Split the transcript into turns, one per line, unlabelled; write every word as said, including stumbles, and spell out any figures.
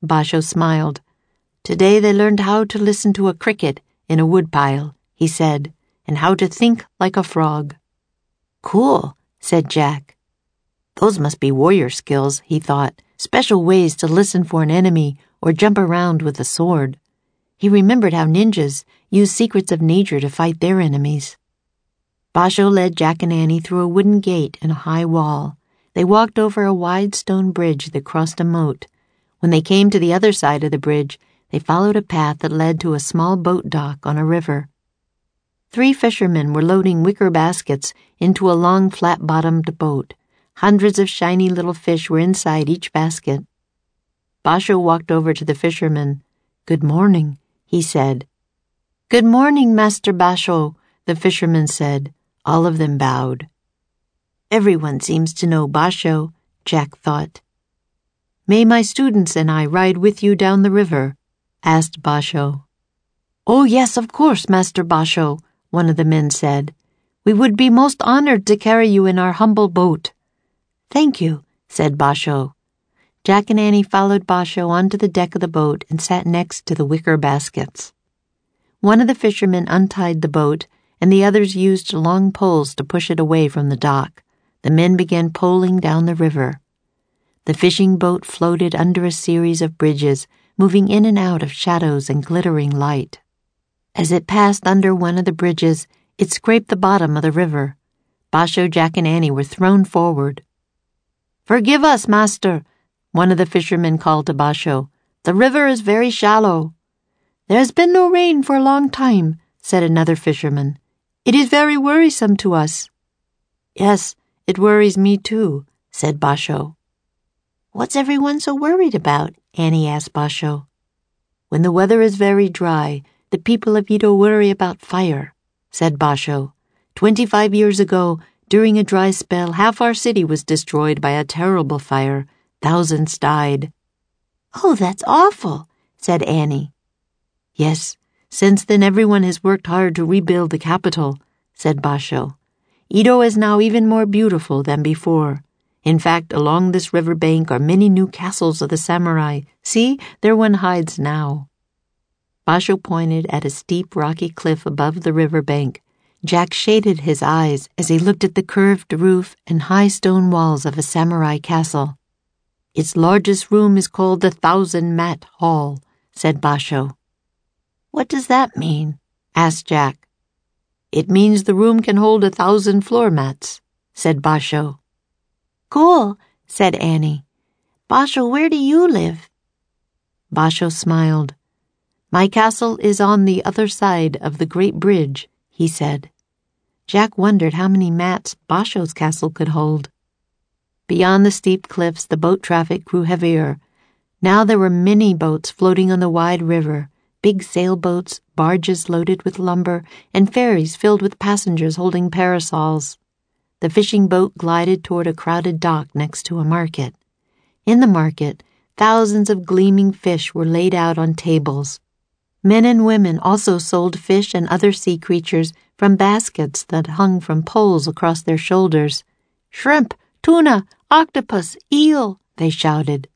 Basho smiled. Today they learned how to listen to a cricket in a woodpile, he said, and how to think like a frog. Cool, said Jack. Those must be warrior skills, he thought, special ways to listen for an enemy or jump around with a sword. He remembered how ninjas use secrets of nature to fight their enemies. Basho led Jack and Annie through a wooden gate and a high wall. They walked over a wide stone bridge that crossed a moat. When they came to the other side of the bridge, they followed a path that led to a small boat dock on a river. Three fishermen were loading wicker baskets into a long flat-bottomed boat. Hundreds of shiny little fish were inside each basket. Basho walked over to the fishermen. Good morning, he said. Good morning, Master Basho, the fishermen said. All of them bowed. Everyone seems to know Basho, Jack thought. May my students and I ride with you down the river? Asked Basho. Oh, yes, of course, Master Basho, one of the men said. We would be most honored to carry you in our humble boat. Thank you, said Basho. Jack and Annie followed Basho onto the deck of the boat and sat next to the wicker baskets. One of the fishermen untied the boat, and the others used long poles to push it away from the dock. The men began poling down the river. The fishing boat floated under a series of bridges, moving in and out of shadows and glittering light. As it passed under one of the bridges, it scraped the bottom of the river. Basho, Jack, and Annie were thrown forward. Forgive us, master, one of the fishermen called to Basho. The river is very shallow. There has been no rain for a long time, said another fisherman. It is very worrisome to us. Yes, it worries me too, said Basho. What's everyone so worried about? Annie asked Basho. When the weather is very dry, the people of Edo worry about fire, said Basho. Twenty-five years ago, during a dry spell, half our city was destroyed by a terrible fire. Thousands died. Oh, that's awful, said Annie. Yes, since then everyone has worked hard to rebuild the capital, said Basho. Edo is now even more beautiful than before. In fact, along this river bank are many new castles of the samurai. See, there one hides now. Basho pointed at a steep rocky cliff above the river bank. Jack shaded his eyes as he looked at the curved roof and high stone walls of a samurai castle. Its largest room is called the Thousand Mat Hall, said Basho. What does that mean? Asked Jack. It means the room can hold a thousand floor mats, said Basho. Cool, said Annie. Basho, where do you live? Basho smiled. My castle is on the other side of the great bridge, he said. Jack wondered how many mats Basho's castle could hold. Beyond the steep cliffs, the boat traffic grew heavier. Now there were many boats floating on the wide river, big sailboats, barges loaded with lumber, and ferries filled with passengers holding parasols. The fishing boat glided toward a crowded dock next to a market. In the market, thousands of gleaming fish were laid out on tables. Men and women also sold fish and other sea creatures from baskets that hung from poles across their shoulders. Shrimp, tuna, octopus, eel, they shouted.